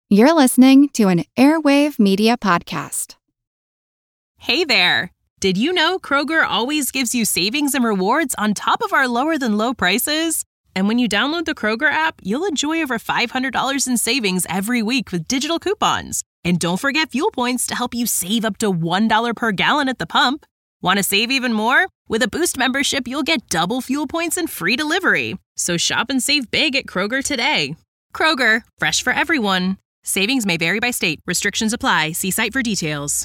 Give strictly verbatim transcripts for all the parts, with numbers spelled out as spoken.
You're listening to an Airwave Media Podcast. Hey there! Did you know Kroger always gives you savings and rewards on top of our lower-than-low prices? And when you download the Kroger app, you'll enjoy over five hundred dollars in savings every week with digital coupons. And don't forget fuel points to help you save up to one dollar per gallon at the pump. Want to save even more? With a Boost membership, you'll get double fuel points and free delivery. So shop and save big at Kroger today. Kroger, fresh for everyone. Savings may vary by state. Restrictions apply. See site for details.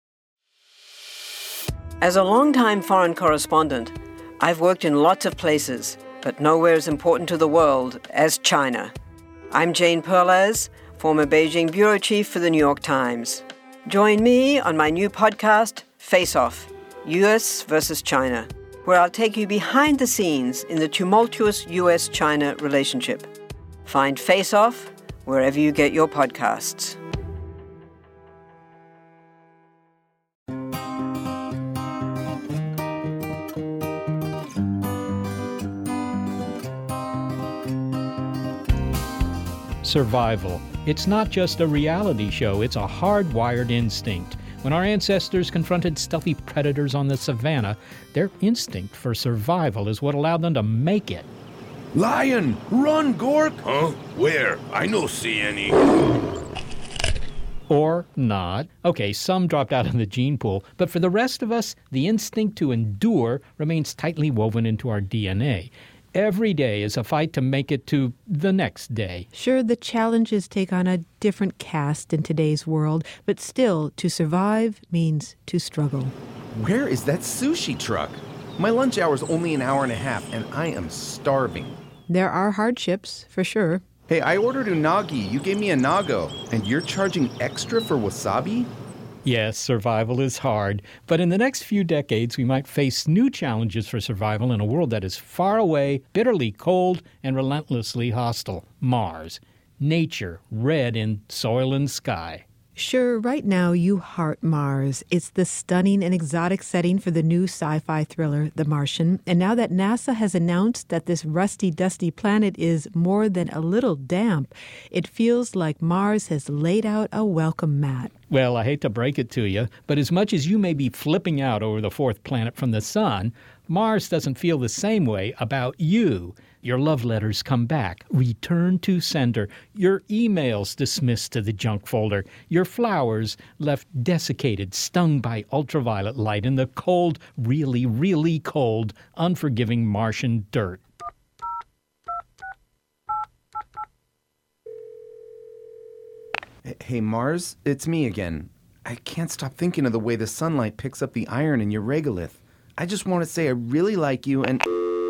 As a longtime foreign correspondent, I've worked in lots of places, but nowhere as important to the world as China. I'm Jane Perlez, former Beijing bureau chief for the New York Times. Join me on my new podcast, Face Off, U S versus China, where I'll take you behind the scenes in the tumultuous U S China relationship. Find Face Off wherever you get your podcasts. Survival. It's not just a reality show, it's a hardwired instinct. When our ancestors confronted stealthy predators on the savannah, their instinct for survival is what allowed them to make it. Lion! Run, Gork! Huh? Where? I no see any. Or not. Okay, some dropped out of the gene pool, but for the rest of us, the instinct to endure remains tightly woven into our D N A. Every day is a fight to make it to the next day. Sure, the challenges take on a different cast in today's world, but still, to survive means to struggle. Where is that sushi truck? My lunch hour's only an hour and a half, and I am starving. There are hardships, for sure. Hey, I ordered unagi. You gave me a nago, and you're charging extra for wasabi? Yes, survival is hard, but in the next few decades we might face new challenges for survival in a world that is far away, bitterly cold, and relentlessly hostile. Mars. Nature, red in soil and sky. Sure, right now you heart Mars. It's the stunning and exotic setting for the new sci-fi thriller, The Martian. And now that NASA has announced that this rusty, dusty planet is more than a little damp, it feels like Mars has laid out a welcome mat. Well, I hate to break it to you, but as much as you may be flipping out over the fourth planet from the sun, Mars doesn't feel the same way about you. Your love letters come back, return to sender. Your emails dismissed to the junk folder. Your flowers left desiccated, stung by ultraviolet light in the cold, really, really cold, unforgiving Martian dirt. Hey, Mars, it's me again. I can't stop thinking of the way the sunlight picks up the iron in your regolith. I just want to say I really like you and...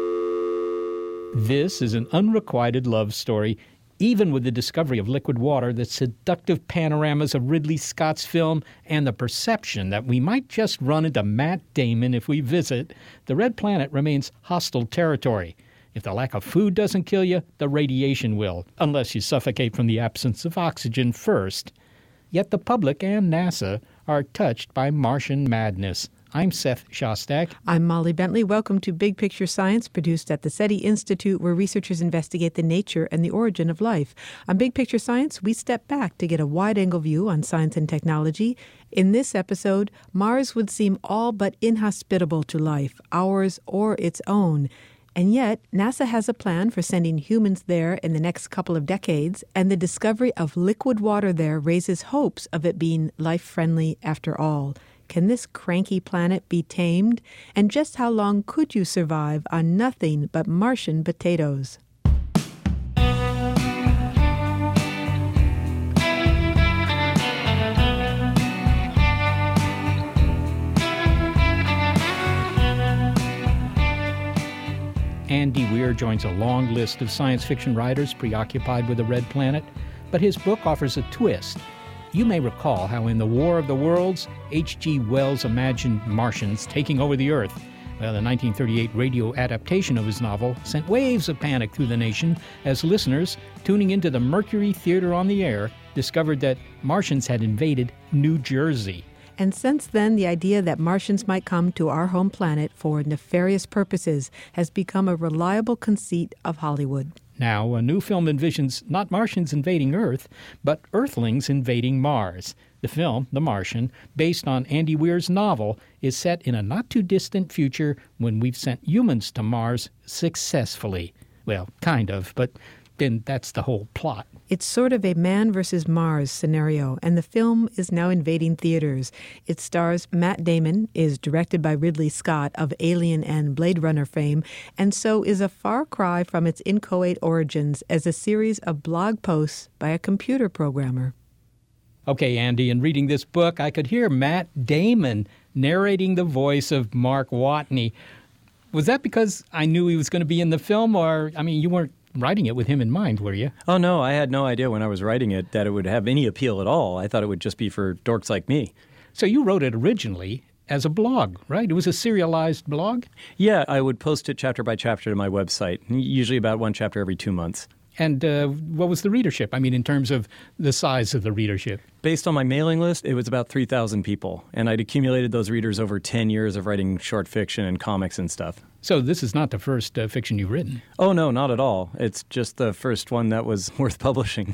This is an unrequited love story, even with the discovery of liquid water, the seductive panoramas of Ridley Scott's film, and the perception that we might just run into Matt Damon if we visit. The Red Planet remains hostile territory. If the lack of food doesn't kill you, the radiation will, unless you suffocate from the absence of oxygen first. Yet the public and NASA are touched by Martian madness. I'm Seth Shostak. I'm Molly Bentley. Welcome to Big Picture Science, produced at the SETI Institute, where researchers investigate the nature and the origin of life. On Big Picture Science, we step back to get a wide-angle view on science and technology. In this episode, Mars would seem all but inhospitable to life, ours or its own. And yet, NASA has a plan for sending humans there in the next couple of decades, and the discovery of liquid water there raises hopes of it being life-friendly after all. Can this cranky planet be tamed? And just how long could you survive on nothing but Martian potatoes? Andy Weir joins a long list of science fiction writers preoccupied with the Red Planet, but his book offers a twist. You may recall how in The War of the Worlds, H G Wells imagined Martians taking over the Earth. Well, the nineteen thirty-eight radio adaptation of his novel sent waves of panic through the nation as listeners, tuning into the Mercury Theater on the Air, discovered that Martians had invaded New Jersey. And since then, the idea that Martians might come to our home planet for nefarious purposes has become a reliable conceit of Hollywood. Now, a new film envisions not Martians invading Earth, but Earthlings invading Mars. The film, The Martian, based on Andy Weir's novel, is set in a not-too-distant future when we've sent humans to Mars successfully. Well, kind of, but then that's the whole plot. It's sort of a man versus Mars scenario, and the film is now invading theaters. It stars Matt Damon, is directed by Ridley Scott of Alien and Blade Runner fame, and so is a far cry from its inchoate origins as a series of blog posts by a computer programmer. Okay, Andy, in reading this book, I could hear Matt Damon narrating the voice of Mark Watney. Was that because I knew he was going to be in the film, or, I mean, you weren't writing it with him in mind, were you? Oh, no, I had no idea when I was writing it that it would have any appeal at all. I thought it would just be for dorks like me. So you wrote it originally as a blog, right? It was a serialized blog? Yeah, I would post it chapter by chapter to my website, usually about one chapter every two months. And uh, what was the readership? I mean, in terms of the size of the readership? Based on my mailing list, it was about three thousand people. And I'd accumulated those readers over ten years of writing short fiction and comics and stuff. So this is not the first uh, fiction you've written? Oh, no, not at all. It's just the first one that was worth publishing.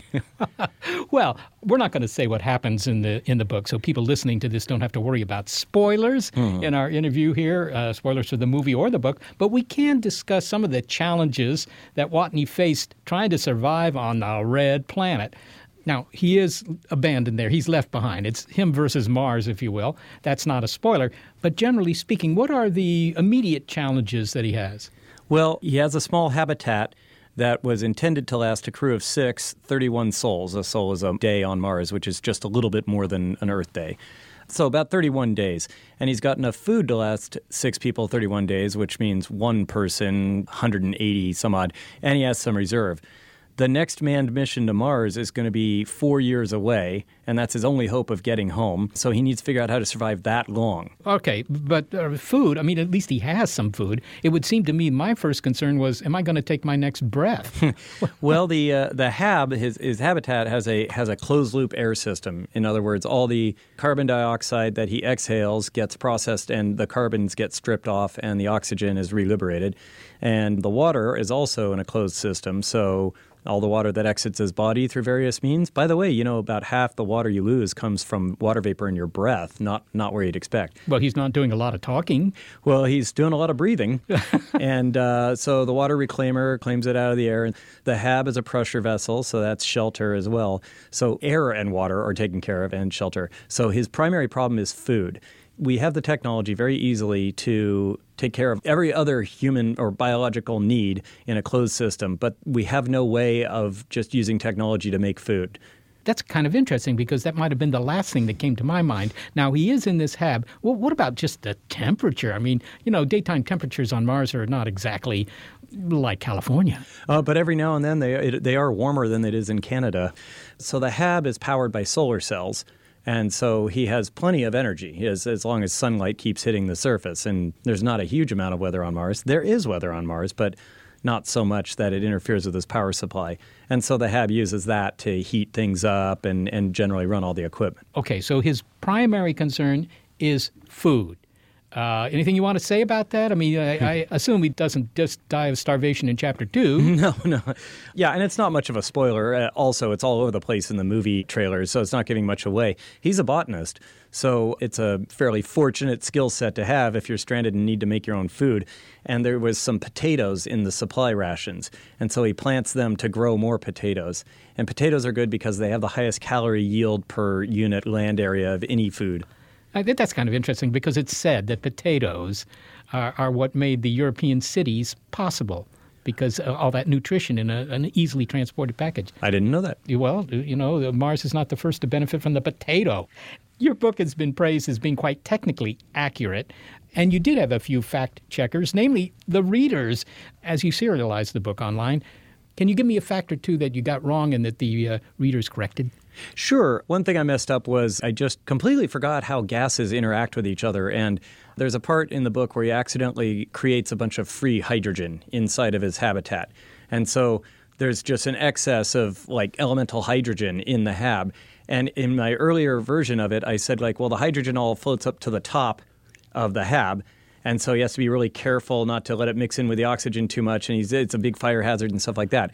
Well, we're not going to say what happens in the in the book, so people listening to this don't have to worry about spoilers mm. in our interview here, uh, spoilers for the movie or the book. But we can discuss some of the challenges that Watney faced trying to survive on the Red Planet. Now, he is abandoned there. He's left behind. It's him versus Mars, if you will. That's not a spoiler. But generally speaking, what are the immediate challenges that he has? Well, he has a small habitat that was intended to last a crew of six, thirty-one souls. A soul is a day on Mars, which is just a little bit more than an Earth day. So about thirty-one days. And he's got enough food to last six people thirty-one days, which means one person, one hundred eighty some odd, and he has some reserve. The next manned mission to Mars is going to be four years away, and that's his only hope of getting home. So he needs to figure out how to survive that long. Okay, but uh, food, I mean, at least he has some food. It would seem to me my first concern was, am I going to take my next breath? Well, the uh, the hab, his, his habitat, has a has a closed-loop air system. In other words, all the carbon dioxide that he exhales gets processed, and the carbons get stripped off, and the oxygen is reliberated. And the water is also in a closed system, so all the water that exits his body through various means. By the way, you know, about half the water you lose comes from water vapor in your breath, not not where you'd expect. Well, he's not doing a lot of talking. Well, he's doing a lot of breathing. and uh, so the water reclaimer claims it out of the air. The hab is a pressure vessel, so that's shelter as well. So air and water are taken care of, and shelter. So his primary problem is food. We have the technology very easily to take care of every other human or biological need in a closed system, but we have no way of just using technology to make food. That's kind of interesting because that might have been the last thing that came to my mind. Now, he is in this hab. Well, what about just the temperature? I mean, you know, daytime temperatures on Mars are not exactly like California. Uh, but every now and then they it, they are warmer than it is in Canada. So the hab is powered by solar cells. And so he has plenty of energy he has, as long as sunlight keeps hitting the surface. And there's not a huge amount of weather on Mars. There is weather on Mars, but not so much that it interferes with his power supply. And so the hab uses that to heat things up and, and generally run all the equipment. Okay, so his primary concern is food. Uh, anything you want to say about that? I mean, I, I assume he doesn't just die of starvation in chapter two. No, no. Yeah, and it's not much of a spoiler. Uh, also, it's all over the place in the movie trailers, so it's not giving much away. He's a botanist, so it's a fairly fortunate skill set to have if you're stranded and need to make your own food. And there was some potatoes in the supply rations, and so he plants them to grow more potatoes. And potatoes are good because they have the highest calorie yield per unit land area of any food. I think that's kind of interesting because it's said that potatoes are, are what made the European cities possible because of all that nutrition in a, an easily transported package. I didn't know that. Well, you know, Mars is not the first to benefit from the potato. Your book has been praised as being quite technically accurate, and you did have a few fact checkers, namely the readers, as you serialized the book online. Can you give me a fact or two that you got wrong and that the uh, readers corrected? Sure. One thing I messed up was I just completely forgot how gases interact with each other. And there's a part in the book where he accidentally creates a bunch of free hydrogen inside of his habitat. And so there's just an excess of like elemental hydrogen in the hab. And in my earlier version of it, I said like, well, the hydrogen all floats up to the top of the hab. And so he has to be really careful not to let it mix in with the oxygen too much. And he's, it's a big fire hazard and stuff like that.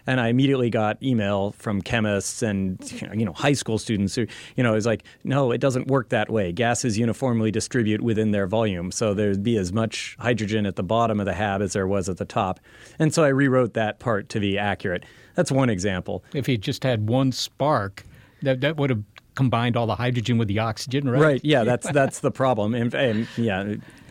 And I immediately got email from chemists and, you know, high school students who, you know, it's like, no, it doesn't work that way. Gases uniformly distribute within their volume. So there'd be as much hydrogen at the bottom of the hab as there was at the top. And so I rewrote that part to be accurate. That's one example. If you just had one spark, that, that would have combined all the hydrogen with the oxygen, right? Right, yeah, that's that's the problem. And, and yeah.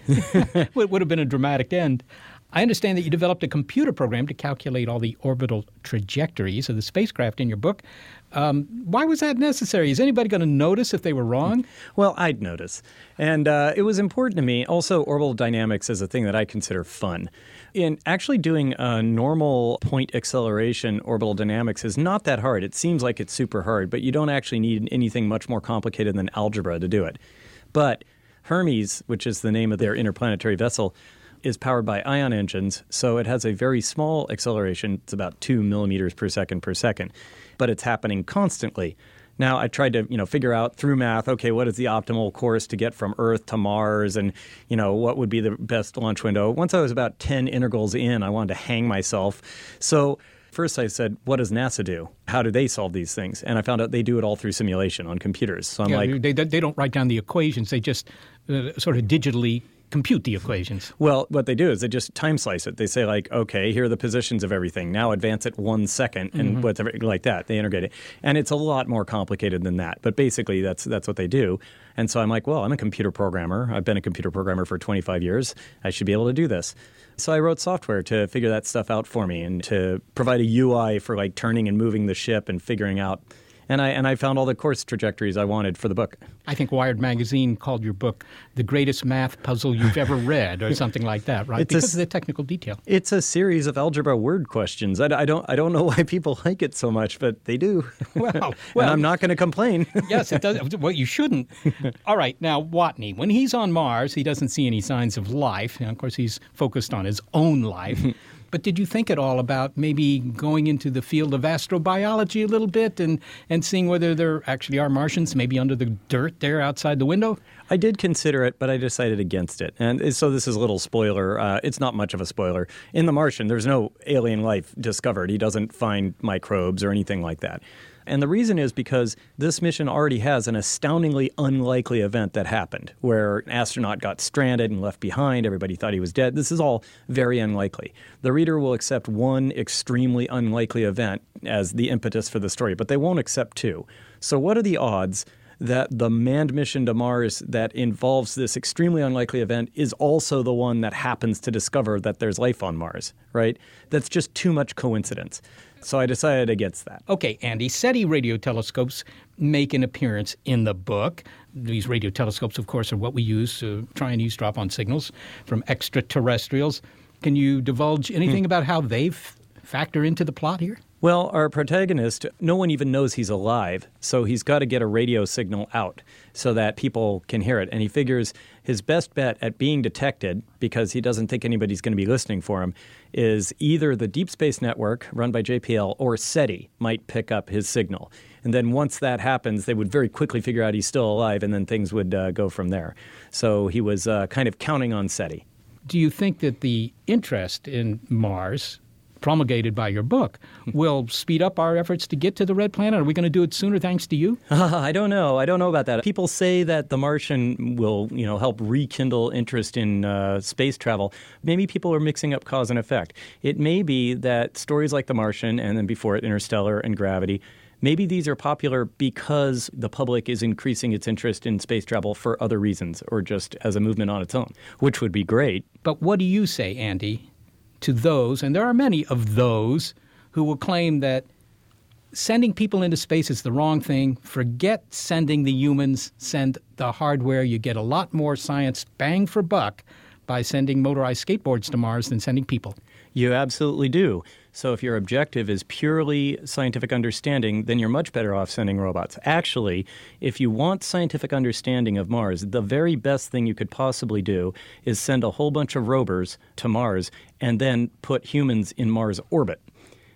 It would have been a dramatic end. I understand that you developed a computer program to calculate all the orbital trajectories of the spacecraft in your book. Um, why was that necessary? Is anybody going to notice if they were wrong? Well, I'd notice. And uh, it was important to me. Also, orbital dynamics is a thing that I consider fun. In actually doing a normal point acceleration orbital dynamics is not that hard. It seems like it's super hard, but you don't actually need anything much more complicated than algebra to do it. But Hermes, which is the name of their interplanetary vessel, is powered by ion engines, so it has a very small acceleration. It's about two millimeters per second per second, but it's happening constantly. Now, I tried to, you know, figure out through math, okay, what is the optimal course to get from Earth to Mars, and, you know, what would be the best launch window. Once I was about ten integrals in, I wanted to hang myself. So first I said, what does NASA do? How do they solve these things? And I found out they do it all through simulation on computers. So I'm yeah, like... They, they don't write down the equations. They just uh, sort of digitally compute the equations. Well, what they do is they just time slice it. They say, like, okay, here are the positions of everything. Now advance it one second and Mm-hmm. whatever, like that. They integrate it. And it's a lot more complicated than that. But basically, that's that's what they do. And so I'm like, well, I'm a computer programmer. I've been a computer programmer for twenty-five years. I should be able to do this. So I wrote software to figure that stuff out for me and to provide a U I for, like, turning and moving the ship and figuring out. And I and I found all the course trajectories I wanted for the book. I think Wired Magazine called your book the greatest math puzzle you've ever read, or something like that, right? It's because a, of the technical detail. It's a series of algebra word questions. I, I don't I don't know why people like it so much, but they do. Well, and well I'm not going to complain. Yes, it does. Well, you shouldn't. All right. Now, Watney, when he's on Mars, he doesn't see any signs of life. And of course, he's focused on his own life. But did you think at all about maybe going into the field of astrobiology a little bit and, and seeing whether there actually are Martians, maybe under the dirt there outside the window? I did consider it, but I decided against it. And so this is a little spoiler. Uh, it's not much of a spoiler. In The Martian, there's no alien life discovered. He doesn't find microbes or anything like that. And the reason is because this mission already has an astoundingly unlikely event that happened, where an astronaut got stranded and left behind. Everybody thought he was dead. This is all very unlikely. The reader will accept one extremely unlikely event as the impetus for the story, but they won't accept two. So what are the odds that the manned mission to Mars that involves this extremely unlikely event is also the one that happens to discover that there's life on Mars, right? That's just too much coincidence. So I decided against that. Okay, Andy, SETI radio telescopes make an appearance in the book. These radio telescopes, of course, are what we use to try and eavesdrop on signals from extraterrestrials. Can you divulge anything hmm. about how they f- factor into the plot here? Well, our protagonist, no one even knows he's alive, so he's got to get a radio signal out so that people can hear it. And he figures his best bet at being detected, because he doesn't think anybody's going to be listening for him, is either the Deep Space Network, run by J P L, or SETI might pick up his signal. And then once that happens, they would very quickly figure out he's still alive, and then things would uh, go from there. So he was uh, kind of counting on SETI. Do you think that the interest in Mars promulgated by your book will speed up our efforts to get to the red planet? Are we going to do it sooner thanks to you? Uh, I don't know. I don't know about that. People say that The Martian will, you know, help rekindle interest in uh, space travel. Maybe people are mixing up cause and effect. It may be that stories like The Martian and then before it Interstellar and Gravity, maybe these are popular because the public is increasing its interest in space travel for other reasons or just as a movement on its own, which would be great. But what do you say, Andy, to those, and there are many of those, who will claim that sending people into space is the wrong thing? Forget sending the humans, send the hardware. You get a lot more science bang for buck by sending motorized skateboards to Mars than sending people. You absolutely do. So if your objective is purely scientific understanding, then you're much better off sending robots. Actually, if you want scientific understanding of Mars, the very best thing you could possibly do is send a whole bunch of rovers to Mars and then put humans in Mars orbit.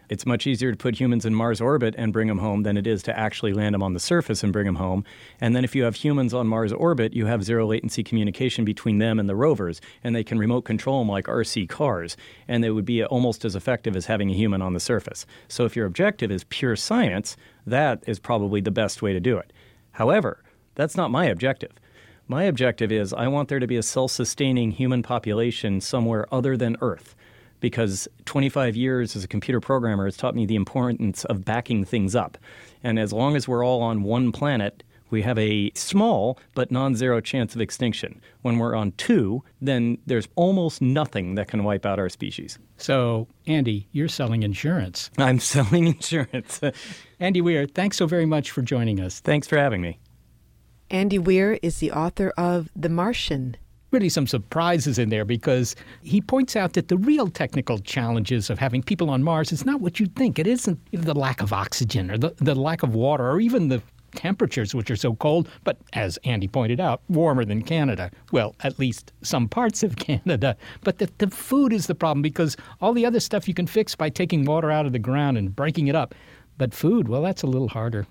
It's much easier to put humans in Mars orbit and bring them home than it is to actually land them on the surface and bring them home. And then if you have humans on Mars orbit, you have zero latency communication between them and the rovers, and they can remote control them like R C cars, and they would be almost as effective as having a human on the surface. So if your objective is pure science, that is probably the best way to do it. However, that's not my objective. My objective is I want there to be a self-sustaining human population somewhere other than Earth, because twenty-five years as a computer programmer has taught me the importance of backing things up. And as long as we're all on one planet, we have a small but non-zero chance of extinction. When we're on two, then there's almost nothing that can wipe out our species. So, Andy, you're selling insurance. I'm selling insurance. Andy Weir, thanks so very much for joining us. Thanks for having me. Andy Weir is the author of The Martian. Really some surprises in there, because he points out that the real technical challenges of having people on Mars is not what you think. It isn't the lack of oxygen or the, the lack of water or even the temperatures, which are so cold, but as Andy pointed out, warmer than Canada. Well, at least some parts of Canada. But the, the food is the problem, because all the other stuff you can fix by taking water out of the ground and breaking it up. But food, well, that's a little harder.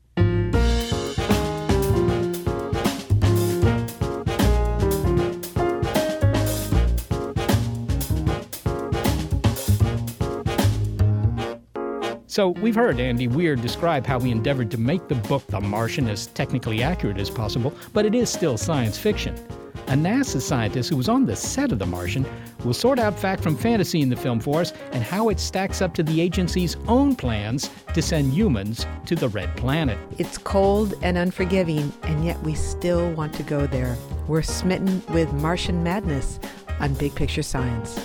So we've heard Andy Weir describe how he endeavored to make the book The Martian as technically accurate as possible, but it is still science fiction. A NASA scientist who was on the set of The Martian will sort out fact from fantasy in the film for us and how it stacks up to the agency's own plans to send humans to the Red Planet. It's cold and unforgiving, and yet we still want to go there. We're smitten with Martian madness on Big Picture Science.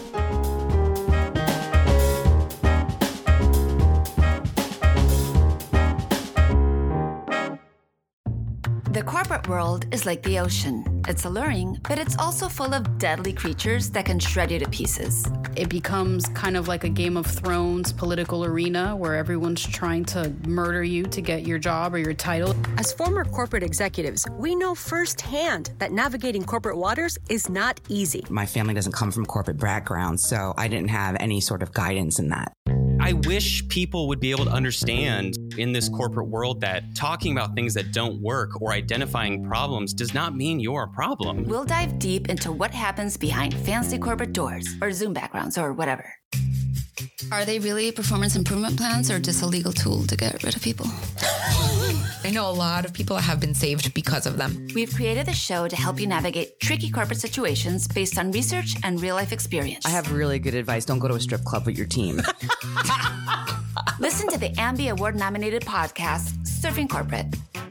The corporate world is like the ocean. It's alluring, but it's also full of deadly creatures that can shred you to pieces. It becomes kind of like a Game of Thrones political arena where everyone's trying to murder you to get your job or your title. As former corporate executives, we know firsthand that navigating corporate waters is not easy. My family doesn't come from corporate background, so I didn't have any sort of guidance in that. I wish people would be able to understand in this corporate world that talking about things that don't work or identifying problems does not mean you're a problem. We'll dive deep into what happens behind fancy corporate doors or Zoom backgrounds or whatever. Are they really performance improvement plans or just a legal tool to get rid of people? I know a lot of people have been saved because of them. We've created a show to help you navigate tricky corporate situations based on research and real-life experience. I have really good advice. Don't go to a strip club with your team. Listen to the Ambie Award-nominated podcast, Surfing Corporate.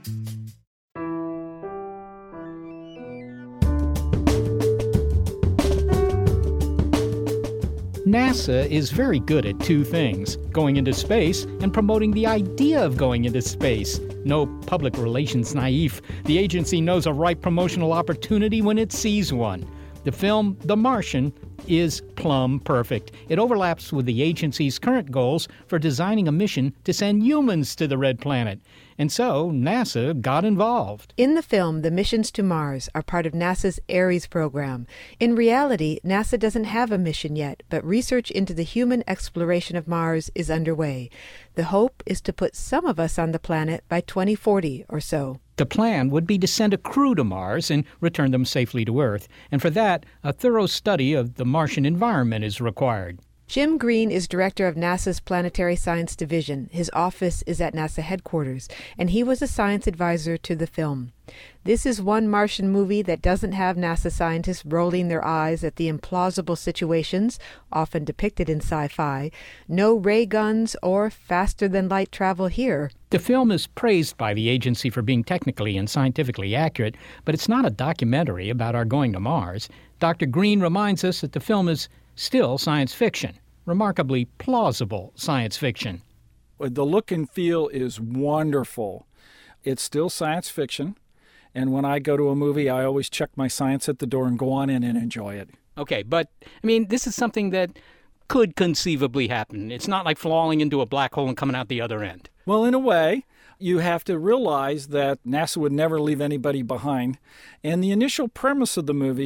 NASA is very good at two things: going into space and promoting the idea of going into space. No public relations naive. The agency knows a ripe promotional opportunity when it sees one. The film, The Martian, is plumb perfect. It overlaps with the agency's current goals for designing a mission to send humans to the Red Planet. And so NASA got involved. In the film, the missions to Mars are part of NASA's Ares program. In reality, NASA doesn't have a mission yet, but research into the human exploration of Mars is underway. The hope is to put some of us on the planet by twenty forty or so. The plan would be to send a crew to Mars and return them safely to Earth. And for that, a thorough study of the Martian environment is required. Jim Green is director of NASA's Planetary Science Division. His office is at NASA headquarters, and he was a science advisor to the film. This is one Martian movie that doesn't have NASA scientists rolling their eyes at the implausible situations, often depicted in sci-fi. No ray guns or faster-than-light travel here. The film is praised by the agency for being technically and scientifically accurate, but it's not a documentary about our going to Mars. Doctor Green reminds us that the film is still science fiction, remarkably plausible science fiction. The look and feel is wonderful. It's still science fiction, and when I go to a movie, I always check my science at the door and go on in and enjoy it. Okay, but, I mean, this is something that could conceivably happen. It's not like falling into a black hole and coming out the other end. Well, in a way, you have to realize that NASA would never leave anybody behind, and the initial premise of the movie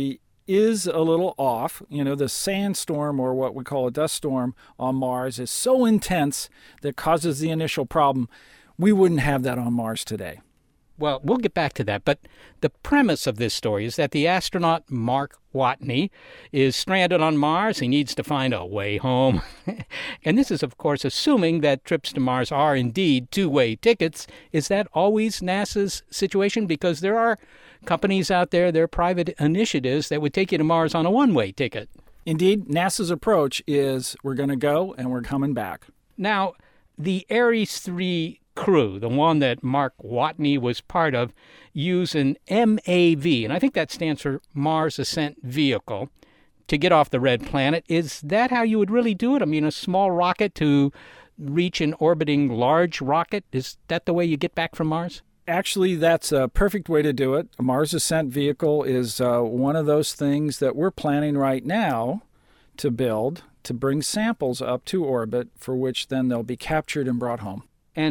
is a little off. You know, the sandstorm, or what we call a dust storm on Mars, is so intense that causes the initial problem. We wouldn't have that on Mars today. Well, we'll get back to that, but the premise of this story is that the astronaut Mark Watney is stranded on Mars. He needs to find a way home. And this is, of course, assuming that trips to Mars are indeed two-way tickets. Is that always NASA's situation? Because there are companies out there, there are private initiatives that would take you to Mars on a one-way ticket. Indeed, NASA's approach is we're going to go and we're coming back. Now, the Ares three crew, the one that Mark Watney was part of, use an M A V, and I think that stands for Mars Ascent Vehicle, to get off the red planet. Is that how you would really do it? I mean, a small rocket to reach an orbiting large rocket? Is that the way you get back from Mars? Actually, that's a perfect way to do it. A Mars Ascent Vehicle is uh, one of those things that we're planning right now to build to bring samples up to orbit, for which then they'll be captured and brought home.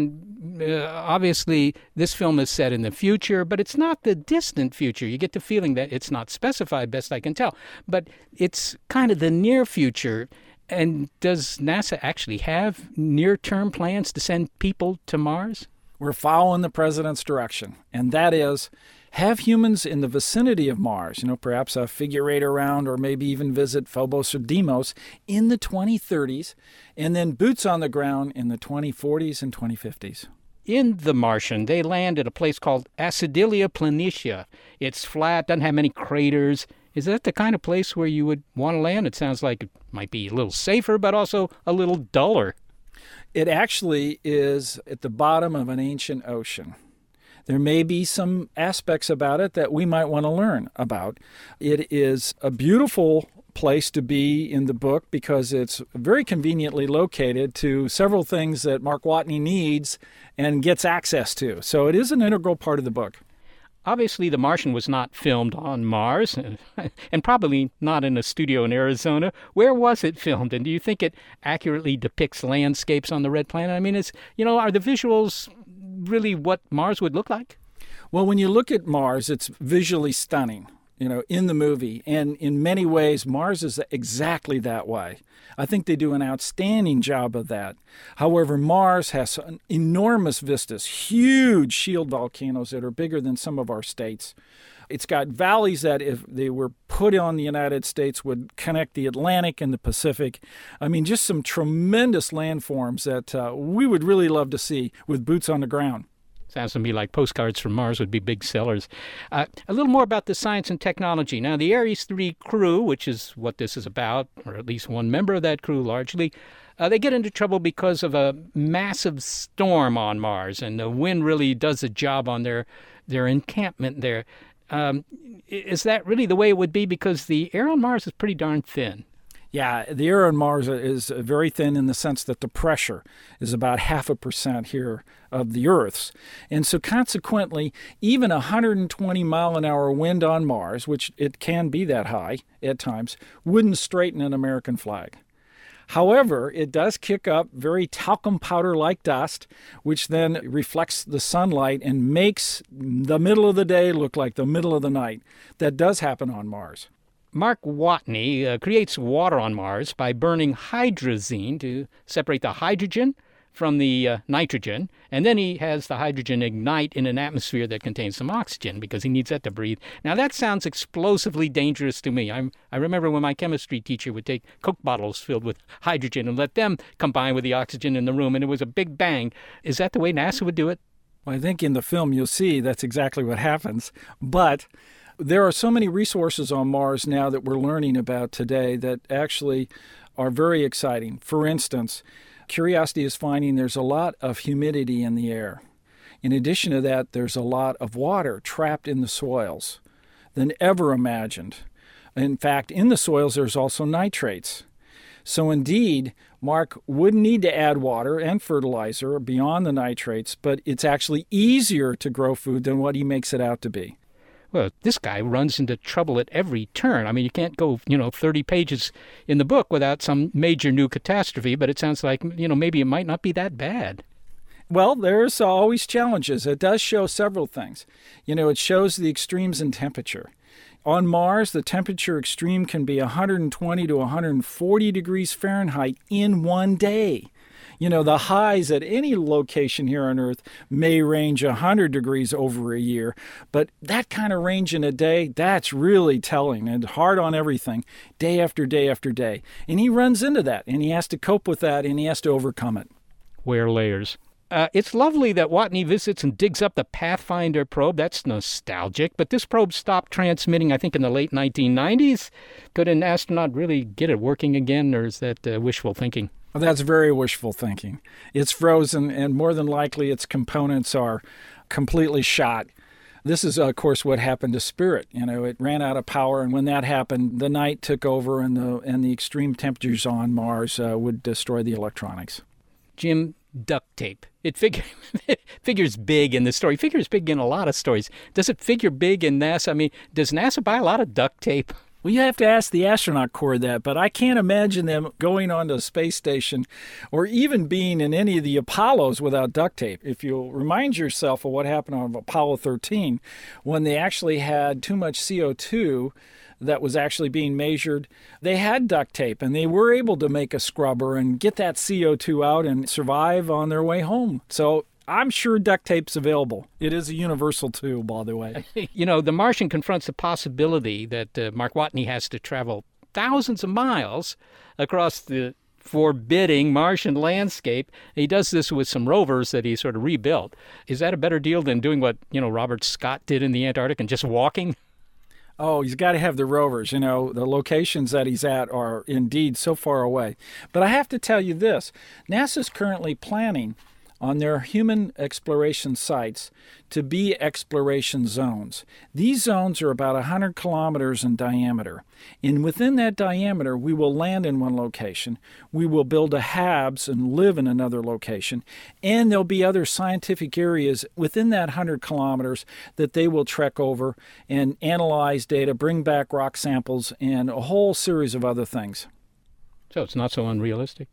And uh, obviously, this film is set in the future, but it's not the distant future. You get the feeling that it's not specified, best I can tell. But it's kind of the near future. And does NASA actually have near-term plans to send people to Mars? We're following the president's direction, and that is have humans in the vicinity of Mars, you know, perhaps a figure eight around, or maybe even visit Phobos or Deimos in the twenty thirties, and then boots on the ground in the twenty forties and twenty fifties. In The Martian, they land at a place called Acidilia Planitia. It's flat, doesn't have many craters. Is that the kind of place where you would want to land? It sounds like it might be a little safer, but also a little duller. It actually is at the bottom of an ancient ocean. There may be some aspects about it that we might want to learn about. It is a beautiful place to be in the book because it's very conveniently located to several things that Mark Watney needs and gets access to. So it is an integral part of the book. Obviously, The Martian was not filmed on Mars, and probably not in a studio in Arizona. Where was it filmed, and do you think it accurately depicts landscapes on the red planet? I mean, it's, you know, are the visuals really what Mars would look like? Well, when you look at Mars, it's visually stunning, you know, in the movie. And in many ways, Mars is exactly that way. I think they do an outstanding job of that. However, Mars has enormous vistas, huge shield volcanoes that are bigger than some of our states. It's got valleys that, if they were put on the United States, would connect the Atlantic and the Pacific. I mean, just some tremendous landforms that uh, we would really love to see with boots on the ground. Sounds to me like postcards from Mars would be big sellers. Uh, a little more about the science and technology. Now, the Ares three crew, which is what this is about, or at least one member of that crew largely, uh, they get into trouble because of a massive storm on Mars, and the wind really does a job on their, their encampment there. Um, is that really the way it would be? Because the air on Mars is pretty darn thin. Yeah, the air on Mars is very thin in the sense that the pressure is about half a percent here of the Earth's. And so consequently, even a one hundred twenty mile an hour wind on Mars, which it can be that high at times, wouldn't straighten an American flag. However, it does kick up very talcum powder-like dust, which then reflects the sunlight and makes the middle of the day look like the middle of the night. That does happen on Mars. Mark Watney uh, creates water on Mars by burning hydrazine to separate the hydrogen from the uh, nitrogen, and then he has the hydrogen ignite in an atmosphere that contains some oxygen because he needs that to breathe. Now, that sounds explosively dangerous to me. I'm, I remember when my chemistry teacher would take Coke bottles filled with hydrogen and let them combine with the oxygen in the room, and it was a big bang. Is that the way NASA would do it? Well, I think in the film you'll see that's exactly what happens, but there are so many resources on Mars now that we're learning about today that actually are very exciting. For instance, Curiosity is finding there's a lot of humidity in the air. In addition to that, there's a lot of water trapped in the soils than ever imagined. In fact, in the soils, there's also nitrates. So indeed, Mark would need to add water and fertilizer beyond the nitrates, but it's actually easier to grow food than what he makes it out to be. Well, this guy runs into trouble at every turn. I mean, you can't go, you know, thirty pages in the book without some major new catastrophe, but it sounds like, you know, maybe it might not be that bad. Well, there's always challenges. It does show several things. You know, it shows the extremes in temperature. On Mars, the temperature extreme can be one hundred twenty to one hundred forty degrees Fahrenheit in one day. You know, the highs at any location here on Earth may range one hundred degrees over a year, but that kind of range in a day, that's really telling and hard on everything, day after day after day. And he runs into that, and he has to cope with that, and he has to overcome it. Wear layers. Uh, it's lovely that Watney visits and digs up the Pathfinder probe. That's nostalgic. But this probe stopped transmitting, I think, in the late nineteen nineties. Could an astronaut really get it working again, or is that uh, wishful thinking? Well, that's very wishful thinking. It's frozen, and more than likely its components are completely shot. This is, of course, what happened to Spirit. You know, it ran out of power, and when that happened, the night took over, and the and the extreme temperatures on Mars uh, would destroy the electronics. Jim, duct tape. It, figure, it figures big in the story. It figures big in a lot of stories. Does it figure big in NASA? I mean, does NASA buy a lot of duct tape? Well, you have to ask the astronaut corps that, but I can't imagine them going on to the space station or even being in any of the Apollos without duct tape. If you'll remind yourself of what happened on Apollo thirteen, when they actually had too much C O two that was actually being measured, they had duct tape, and they were able to make a scrubber and get that C O two out and survive on their way home. So I'm sure duct tape's available. It is a universal tool, by the way. You know, The Martian confronts the possibility that uh, Mark Watney has to travel thousands of miles across the forbidding Martian landscape. He does this with some rovers that he sort of rebuilt. Is that a better deal than doing what, you know, Robert Scott did in the Antarctic and just walking? Oh, he's got to have the rovers. You know, the locations that he's at are indeed so far away. But I have to tell you this. NASA's currently planning on their human exploration sites to be exploration zones. These zones are about one hundred kilometers in diameter. And within that diameter, we will land in one location. We will build a HABs and live in another location. And there'll be other scientific areas within that one hundred kilometers that they will trek over and analyze data, bring back rock samples, and a whole series of other things. So it's not so unrealistic.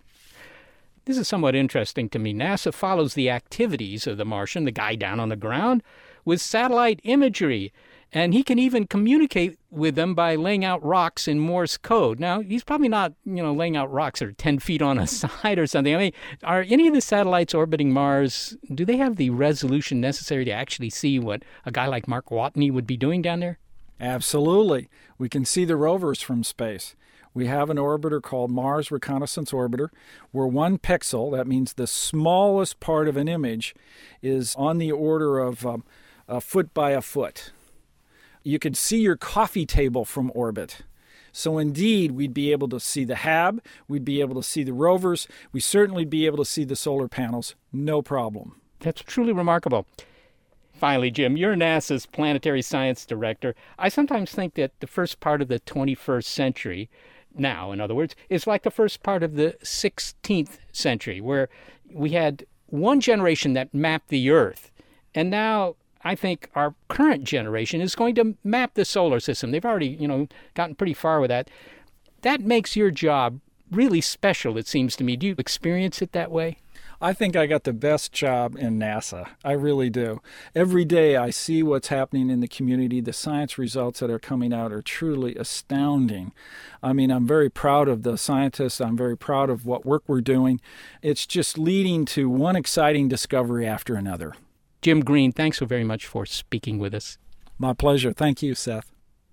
This is somewhat interesting to me. NASA follows the activities of the Martian, the guy down on the ground, with satellite imagery. And he can even communicate with them by laying out rocks in Morse code. Now, he's probably not, you know, laying out rocks that are ten feet on a side or something. I mean, are any of the satellites orbiting Mars, do they have the resolution necessary to actually see what a guy like Mark Watney would be doing down there? Absolutely. We can see the rovers from space. We have an orbiter called Mars Reconnaissance Orbiter, where one pixel, that means the smallest part of an image, is on the order of um, a foot by a foot. You could see your coffee table from orbit. So indeed, we'd be able to see the HAB, we'd be able to see the rovers, we'd certainly be able to see the solar panels, no problem. That's truly remarkable. Finally, Jim, you're NASA's planetary science director. I sometimes think that the first part of the twenty-first century, now, in other words, is like the first part of the sixteenth century, where we had one generation that mapped the Earth. And now I think our current generation is going to map the solar system. They've already, you know, gotten pretty far with that. That makes your job really special, it seems to me. Do you experience it that way? I think I got the best job in NASA. I really do. Every day I see what's happening in the community. The science results that are coming out are truly astounding. I mean, I'm very proud of the scientists. I'm very proud of what work we're doing. It's just leading to one exciting discovery after another. Jim Green, thanks so very much for speaking with us. My pleasure. Thank you, Seth.